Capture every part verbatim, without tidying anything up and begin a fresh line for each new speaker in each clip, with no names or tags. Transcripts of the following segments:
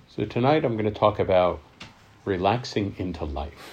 So tonight I'm going to talk about relaxing into life.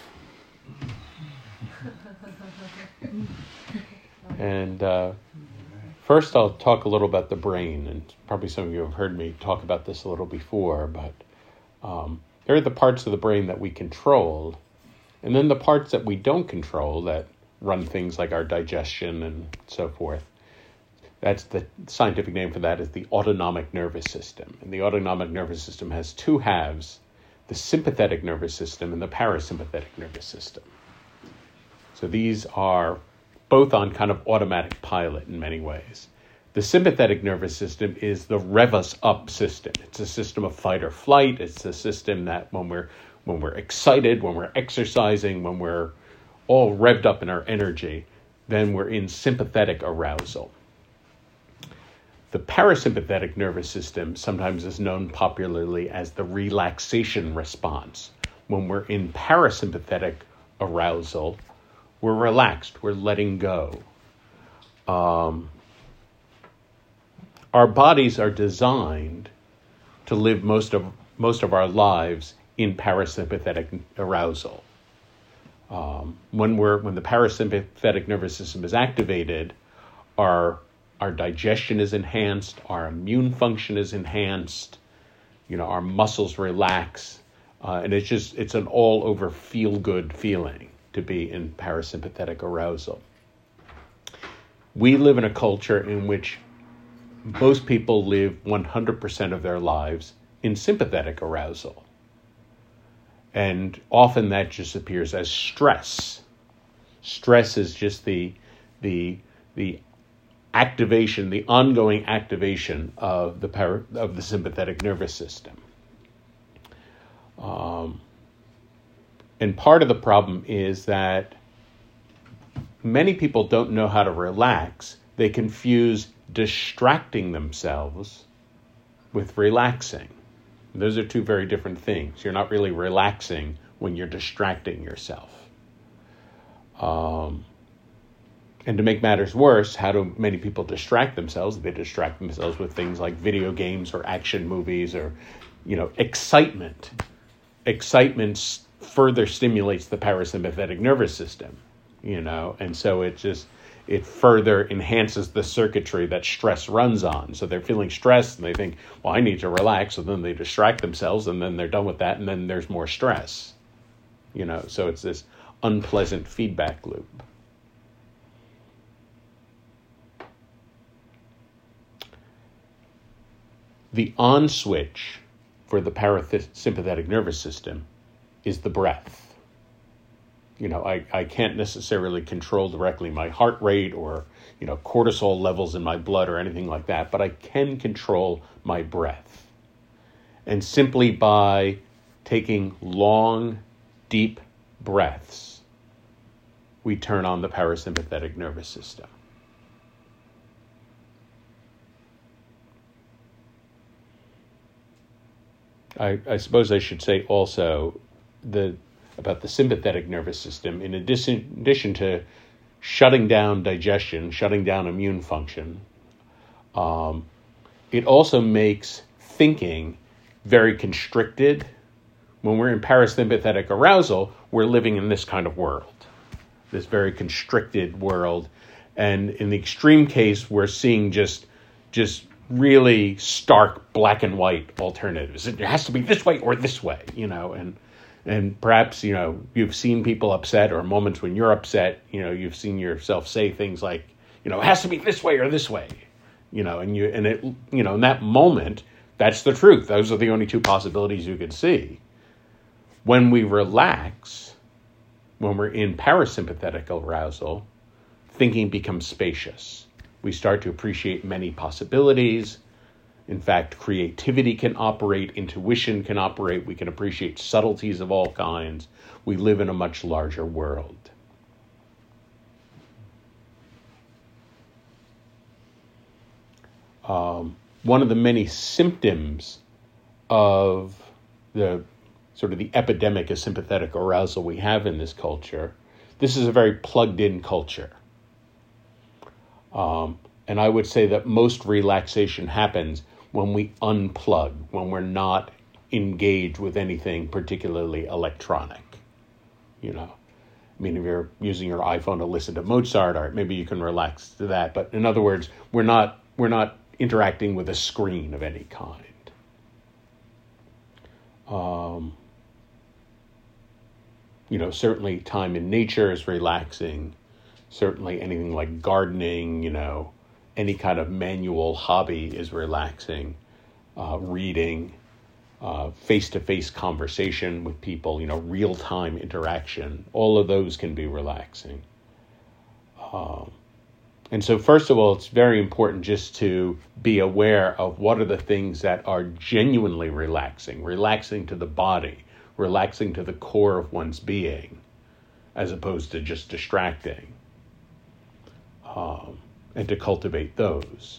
And uh, first I'll talk a little about the brain, and probably some of you have heard me talk about this a little before, but um, there are the parts of the brain that we control, and then the parts that we don't control that run things like our digestion and so forth. That's the scientific name for that is the autonomic nervous system. And the autonomic nervous system has two halves, the sympathetic nervous system and the parasympathetic nervous system. So these are both on kind of automatic pilot in many ways. The sympathetic nervous system is the rev us up system. It's a system of fight or flight. It's a system that when we're when we're excited, when we're exercising, when we're all revved up in our energy, then we're in sympathetic arousal. The parasympathetic nervous system sometimes is known popularly as the relaxation response. When we're in parasympathetic arousal, we're relaxed, we're letting go. Um, our bodies are designed to live most of most of our lives in parasympathetic arousal. Um, when we're when the parasympathetic nervous system is activated, our Our digestion is enhanced, our immune function is enhanced, you know, our muscles relax, uh, and it's just, it's an all-over feel-good feeling to be in parasympathetic arousal. We live in a culture in which most people live one hundred percent of their lives in sympathetic arousal. And often that just appears as stress. Stress is just the, the, the, activation, the ongoing activation of the para, of the sympathetic nervous system. Um, and part of the problem is that many people don't know how to relax. They confuse distracting themselves with relaxing. Those are two very different things. You're not really relaxing when you're distracting yourself. Um, And to make matters worse, how do many people distract themselves? They distract themselves with things like video games or action movies or, you know, excitement. Excitement further stimulates the parasympathetic nervous system, you know, and so it just, it further enhances the circuitry that stress runs on. So they're feeling stressed and they think, well, I need to relax. So then they distract themselves and then they're done with that. And then there's more stress, you know, so it's this unpleasant feedback loop. The on switch for the parasympathetic nervous system is the breath. You know, I, I can't necessarily control directly my heart rate or, you know, cortisol levels in my blood or anything like that, but I can control my breath. And simply by taking long, deep breaths, we turn on the parasympathetic nervous system. I, I suppose I should say also the about the sympathetic nervous system. In addition, in addition to shutting down digestion, shutting down immune function, um, it also makes thinking very constricted. When we're in parasympathetic arousal, we're living in this kind of world, this very constricted world. And in the extreme case, we're seeing just just really stark black and white alternatives. It has to be this way or this way, you know, and and perhaps, you know, you've seen people upset or moments when you're upset, you know, you've seen yourself say things like, you know, it has to be this way or this way, you know, and you, and it, you know, in that moment, that's the truth. Those are the only two possibilities you could see. When we relax, when we're in parasympathetic arousal, thinking becomes spacious. We start to appreciate many possibilities. In fact, creativity can operate, intuition can operate. We can appreciate subtleties of all kinds. We live in a much larger world. Um, one of the many symptoms of the sort of the epidemic of sympathetic arousal we have in this culture, this is a very plugged-in culture. Um, and I would say that most relaxation happens when we unplug, when we're not engage with anything particularly electronic. You know, I mean, if you're using your iPhone to listen to Mozart, or maybe you can relax to that. But in other words, we're not we're not interacting with a screen of any kind. Um, you know, certainly time in nature is relaxing. Certainly anything like gardening, you know, any kind of manual hobby is relaxing. Uh, reading, uh, face-to-face conversation with people, you know, real-time interaction, all of those can be relaxing. Um, and so first of all, it's very important just to be aware of what are the things that are genuinely relaxing, relaxing to the body, relaxing to the core of one's being, as opposed to just distracting, um, and to cultivate those.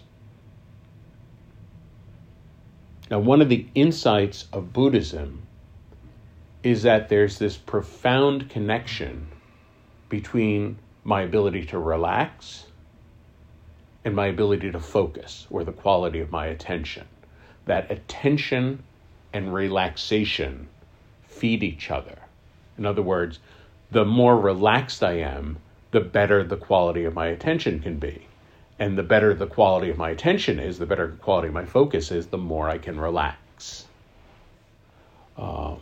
Now, one of the insights of Buddhism is that there's this profound connection between my ability to relax and my ability to focus, or the quality of my attention. That attention and relaxation feed each other. In other words, the more relaxed I am, the better the quality of my attention can be. And the better the quality of my attention is, the better the quality of my focus is, the more I can relax. Um,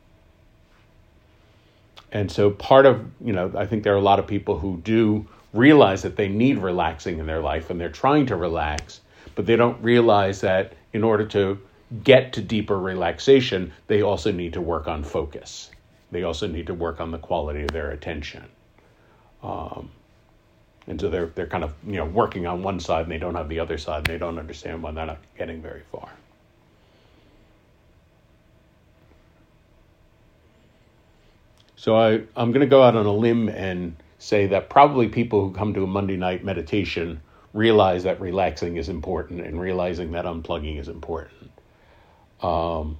and so part of, you know, I think there are a lot of people who do realize that they need relaxing in their life and they're trying to relax, but they don't realize that in order to get to deeper relaxation, they also need to work on focus. They also need to work on the quality of their attention. Um, And so they're they're kind of, you know, working on one side and they don't have the other side, and they don't understand why they're not getting very far. So I, I'm going to go out on a limb and say that probably people who come to a Monday night meditation realize that relaxing is important and realizing that unplugging is important. Um,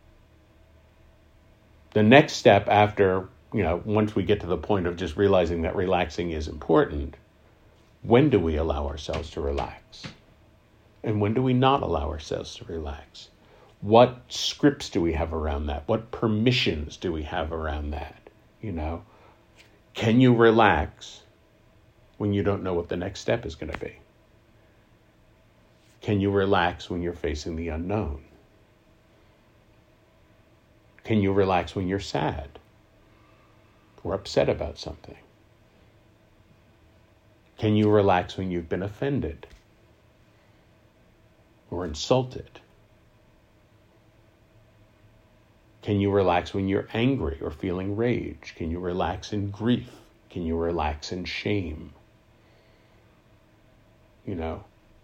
the next step after, you know, once we get to the point of just realizing that relaxing is important, when do we allow ourselves to relax? And when do we not allow ourselves to relax? What scripts do we have around that? What permissions do we have around that? You know, can you relax when you don't know what the next step is going to be? Can you relax when you're facing the unknown? Can you relax when you're sad or upset about something? Can you relax when you've been offended or insulted? Can you relax when you're angry or feeling rage? Can you relax in grief? Can you relax in shame? You know,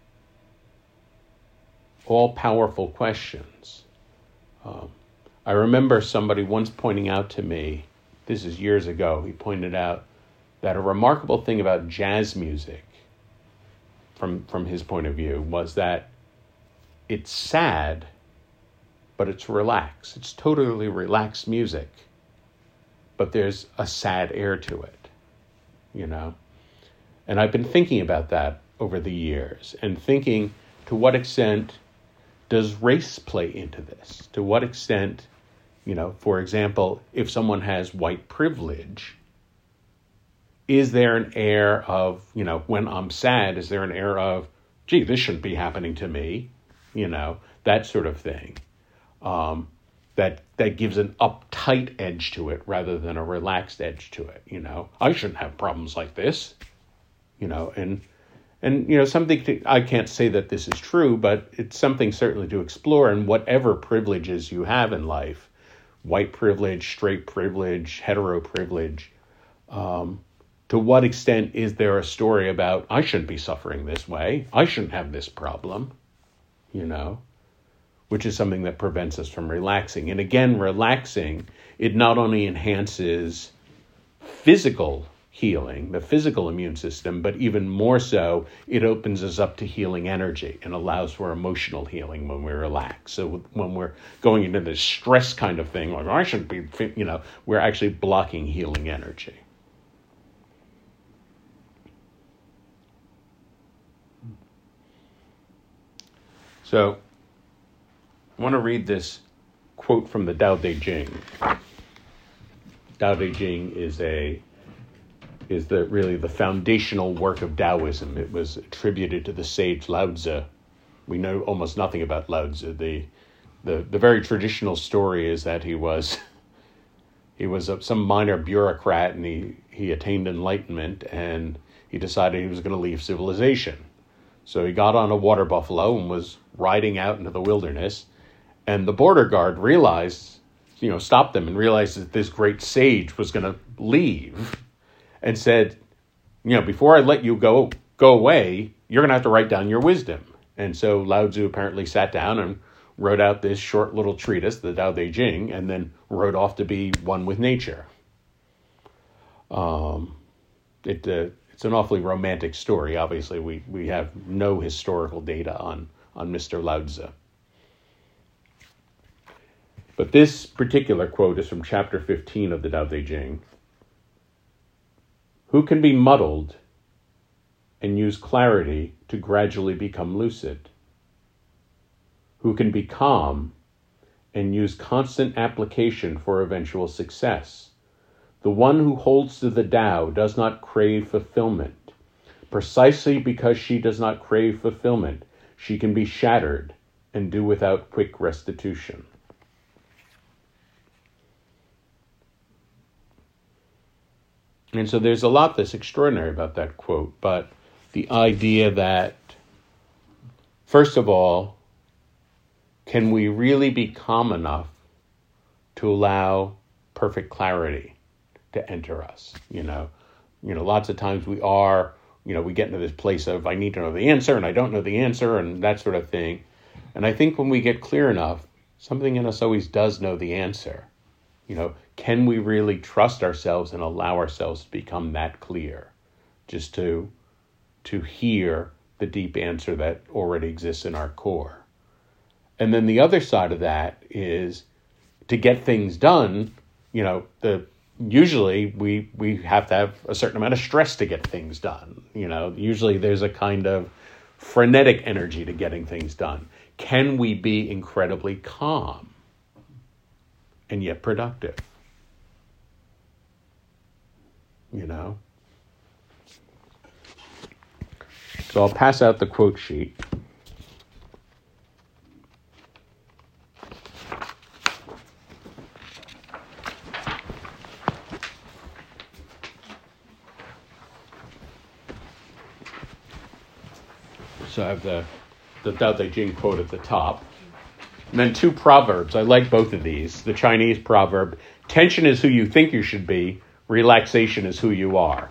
all powerful questions. Um, I remember somebody once pointing out to me, this is years ago, he pointed out that a remarkable thing about jazz music, from, from his point of view, was that it's sad, but it's relaxed. It's totally relaxed music, but there's a sad air to it, you know? And I've been thinking about that over the years and thinking, to what extent does race play into this? To what extent, you know, for example, if someone has white privilege, is there an air of, you know, when I'm sad, is there an air of, gee, this shouldn't be happening to me, you know, that sort of thing. Um, that that gives an uptight edge to it rather than a relaxed edge to it, you know. I shouldn't have problems like this, you know, and, and you know, something to, I can't say that this is true, but it's something certainly to explore. And whatever privileges you have in life, white privilege, straight privilege, hetero privilege, um, to what extent is there a story about, I shouldn't be suffering this way, I shouldn't have this problem, you know, which is something that prevents us from relaxing. And again, relaxing, it not only enhances physical healing, the physical immune system, but even more so, it opens us up to healing energy and allows for emotional healing when we relax. So when we're going into this stress kind of thing, like, I shouldn't be, you know, we're actually blocking healing energy. So I want to read this quote from the Tao Te Ching. Tao Te Ching is a is the really the foundational work of Taoism. It was attributed to the sage Lao Tzu. We know almost nothing about Lao Tzu. The the the very traditional story is that he was he was a, some minor bureaucrat, and he, he attained enlightenment, and he decided he was going to leave civilization. So he got on a water buffalo and was riding out into the wilderness, and the border guard realized, you know, stopped them and realized that this great sage was going to leave, and said, you know, before I let you go go away, you're going to have to write down your wisdom. And so Lao Tzu apparently sat down and wrote out this short little treatise, the Tao Te Ching, and then rode off to be one with nature. Um, it uh, it's an awfully romantic story. Obviously, we, we have no historical data on, on Mister Lao Tzu. But this particular quote is from chapter fifteen of the Tao Te Ching. Who can be muddled and use clarity to gradually become lucid? Who can be calm and use constant application for eventual success? The one who holds to the Tao does not crave fulfillment. Precisely because she does not crave fulfillment, she can be shattered and do without quick restitution. And so there's a lot that's extraordinary about that quote, but the idea that, first of all, can we really be calm enough to allow perfect clarity to enter us? You know, you know, lots of times we are, you know, we get into this place of, I need to know the answer and I don't know the answer and that sort of thing. And I think when we get clear enough, something in us always does know the answer. You know, can we really trust ourselves and allow ourselves to become that clear, just to to hear the deep answer that already exists in our core? And then the other side of that is to get things done. You know, the usually we we have to have a certain amount of stress to get things done. You know, usually there's a kind of frenetic energy to getting things done. Can we be incredibly calm and yet productive? You know? So I'll pass out the quote sheet. So I have the, the Tao Te Ching quote at the top. And then two proverbs. I like both of these. The Chinese proverb, tension is who you think you should be, relaxation is who you are.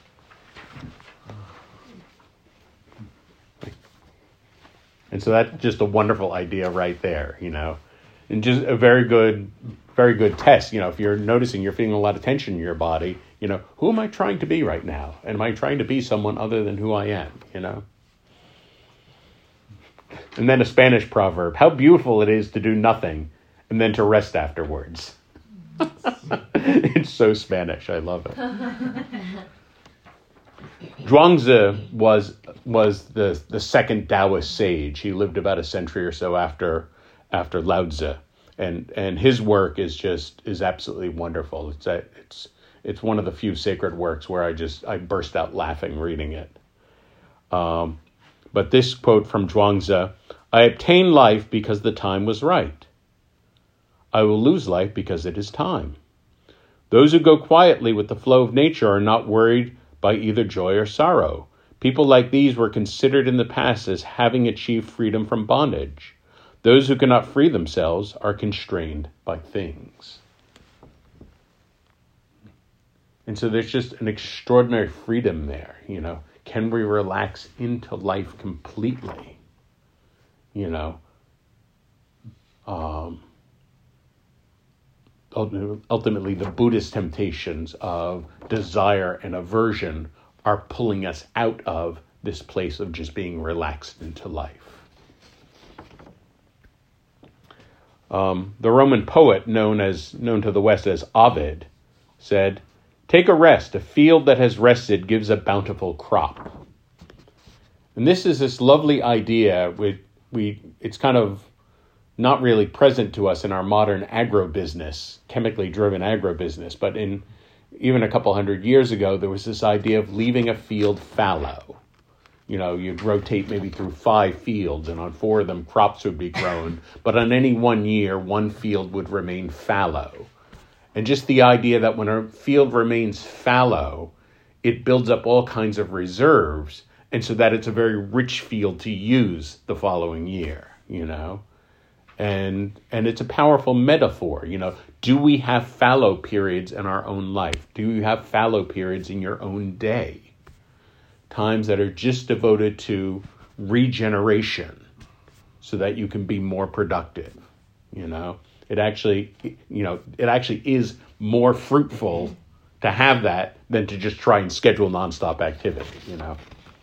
And so that's just a wonderful idea right there, you know. And just a very good, very good test. You know, if you're noticing you're feeling a lot of tension in your body, you know, who am I trying to be right now? Am I trying to be someone other than who I am, you know? And then a Spanish proverb, how beautiful it is to do nothing and then to rest afterwards. It's so Spanish. I love it. Zhuangzi was was the, the second Taoist sage. He lived about a century or so after after Lao Tzu. And and his work is just is absolutely wonderful. It's a, it's it's one of the few sacred works where I just I burst out laughing reading it. Um But this quote from Zhuangzi, I obtain life because the time was right. I will lose life because it is time. Those who go quietly with the flow of nature are not worried by either joy or sorrow. People like these were considered in the past as having achieved freedom from bondage. Those who cannot free themselves are constrained by things. And so there's just an extraordinary freedom there, you know. Can we relax into life completely? You know, um, ultimately the Buddhist temptations of desire and aversion are pulling us out of this place of just being relaxed into life. Um, the Roman poet known as known to the West as Ovid said, take a rest. A field that has rested gives a bountiful crop. And this is this lovely idea. We, we, it's kind of not really present to us in our modern agribusiness, chemically driven agribusiness, but in even a couple hundred years ago, there was this idea of leaving a field fallow. You know, you'd rotate maybe through five fields, and on four of them crops would be grown, but on any one year, one field would remain fallow. And just the idea that when a field remains fallow, it builds up all kinds of reserves, and so that it's a very rich field to use the following year, you know. And and it's a powerful metaphor, you know. Do we have fallow periods in our own life? Do you have fallow periods in your own day? Times that are just devoted to regeneration so that you can be more productive, you know. It actually, you know, it actually is more fruitful to have that than to just try and schedule nonstop activity, you know.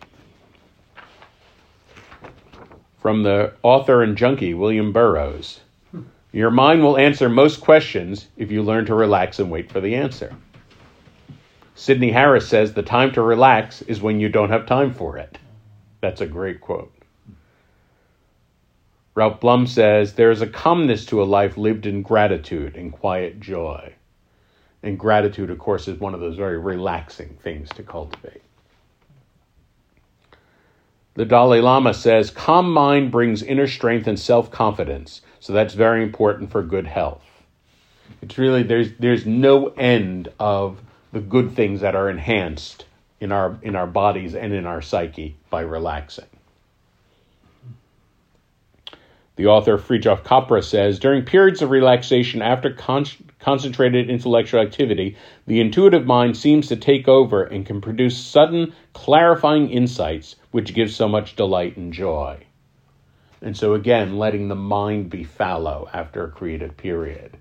From the author and junkie, William Burroughs, your mind will answer most questions if you learn to relax and wait for the answer. Sidney Harris says the time to relax is when you don't have time for it. That's a great quote. Ralph Blum says, there is a calmness to a life lived in gratitude and quiet joy. And gratitude, of course, is one of those very relaxing things to cultivate. The Dalai Lama says, calm mind brings inner strength and self-confidence. So that's very important for good health. It's really, there's there's no end of the good things that are enhanced in our in our bodies and in our psyche by relaxing. The author Fritjof Capra says, during periods of relaxation after con- concentrated intellectual activity, the intuitive mind seems to take over and can produce sudden, clarifying insights, which gives so much delight and joy. And so again, letting the mind be fallow after a creative period.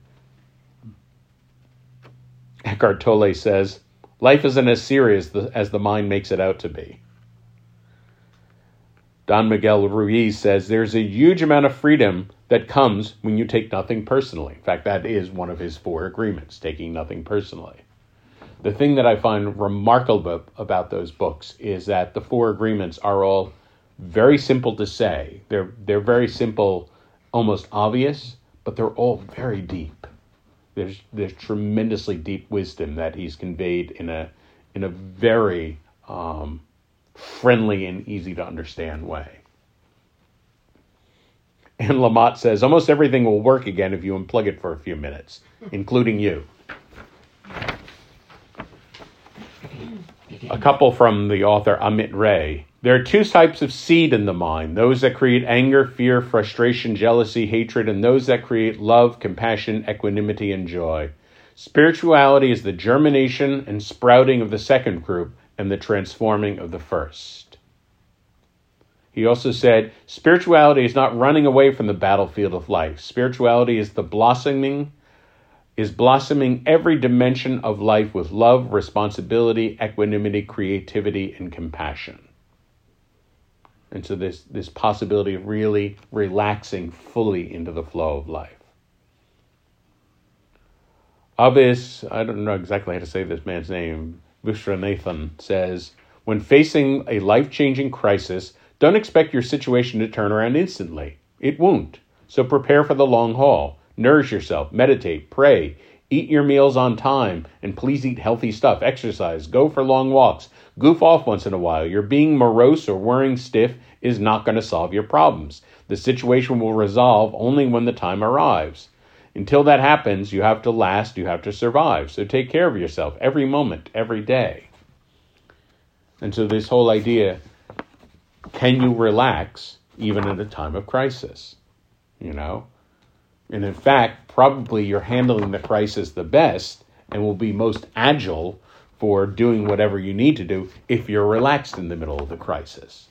Eckhart Tolle says, life isn't as serious as the mind makes it out to be. Don Miguel Ruiz says there's a huge amount of freedom that comes when you take nothing personally. In fact, that is one of his four agreements, taking nothing personally. The thing that I find remarkable about those books is that the four agreements are all very simple to say. They're they're very simple, almost obvious, but they're all very deep. There's there's tremendously deep wisdom that he's conveyed in a in a very um, friendly and easy to understand way. And Lamott says, almost everything will work again if you unplug it for a few minutes, including you. A couple from the author Amit Ray. There are two types of seed in the mind, those that create anger, fear, frustration, jealousy, hatred, and those that create love, compassion, equanimity, and joy. Spirituality is the germination and sprouting of the second group and the transforming of the first. He also said, spirituality is not running away from the battlefield of life. Spirituality is the blossoming, is blossoming every dimension of life with love, responsibility, equanimity, creativity, and compassion. And so this, this possibility of really relaxing fully into the flow of life. Avis, I don't know exactly how to say this man's name, Vishwanathan says, when facing a life-changing crisis, don't expect your situation to turn around instantly. It won't. So prepare for the long haul. Nourish yourself, meditate, pray, eat your meals on time, and please eat healthy stuff. Exercise, go for long walks, goof off once in a while. Your being morose or worrying stiff is not going to solve your problems. The situation will resolve only when the time arrives. Until that happens, you have to last, you have to survive. So take care of yourself every moment, every day. And so this whole idea, can you relax even at a time of crisis? You know? And in fact, probably you're handling the crisis the best and will be most agile for doing whatever you need to do if you're relaxed in the middle of the crisis.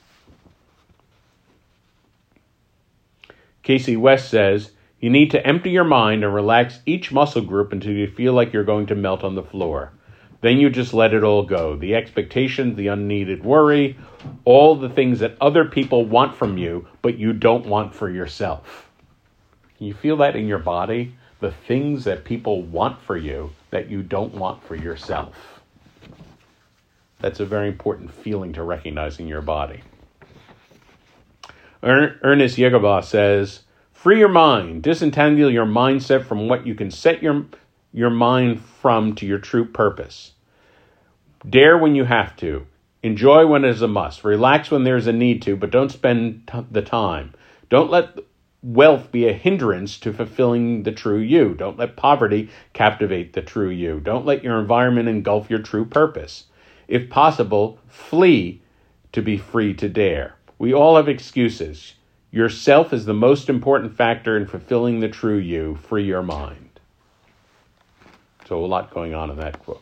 Casey West says, you need to empty your mind and relax each muscle group until you feel like you're going to melt on the floor. Then you just let it all go. The expectations, the unneeded worry, all the things that other people want from you, but you don't want for yourself. Can you feel that in your body? The things that people want for you that you don't want for yourself. That's a very important feeling to recognize in your body. Ernest Yegerbaugh says, Free your mind. Disentangle your mindset from what you can set your, your mind from to your true purpose. Dare when you have to. Enjoy when it is a must. Relax when there is a need to, but don't spend t- the time. Don't let wealth be a hindrance to fulfilling the true you. Don't let poverty captivate the true you. Don't let your environment engulf your true purpose. If possible, flee to be free to dare. We all have excuses. Yourself is the most important factor in fulfilling the true you. Free your mind. So a lot going on in that quote.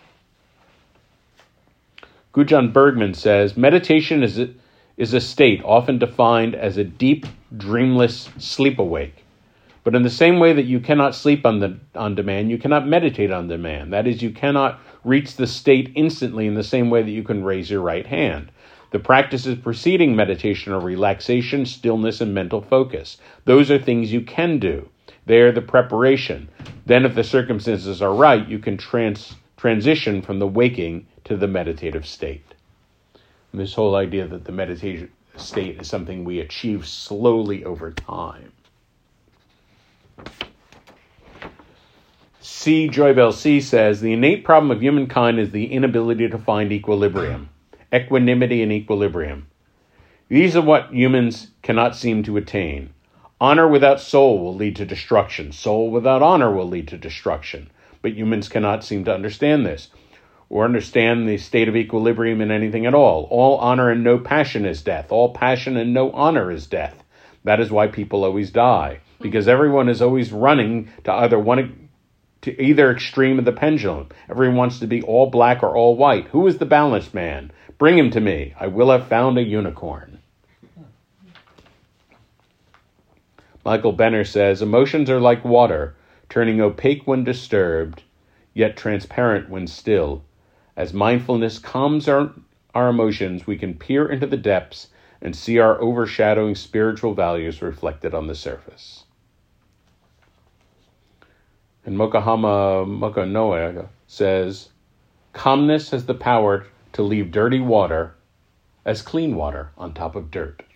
Gudjon Bergman says, meditation is a, is a state often defined as a deep, dreamless sleep awake. But in the same way that you cannot sleep on, the, on demand, you cannot meditate on demand. That is, you cannot reach the state instantly in the same way that you can raise your right hand. The practices preceding meditation are relaxation, stillness, and mental focus. Those are things you can do. They are the preparation. Then, if the circumstances are right, you can trans, transition from the waking to the meditative state. And this whole idea that the meditation state is something we achieve slowly over time. C. Joybell C. says, the innate problem of humankind is the inability to find equilibrium, equanimity and equilibrium. These are what humans cannot seem to attain. Honor without soul will lead to destruction. Soul without honor will lead to destruction. But humans cannot seem to understand this, or understand the state of equilibrium in anything at all. All honor and no passion is death. All passion and no honor is death. That is why people always die, because everyone is always running to either one, to either extreme of the pendulum. Everyone wants to be all black or all white. Who is the balanced man? Bring him to me. I will have found a unicorn. Michael Benner says, emotions are like water, turning opaque when disturbed, yet transparent when still. As mindfulness calms our, our emotions, we can peer into the depths and see our overshadowing spiritual values reflected on the surface. And Mokahama Mokanoe says, calmness has the power to leave dirty water as clean water on top of dirt.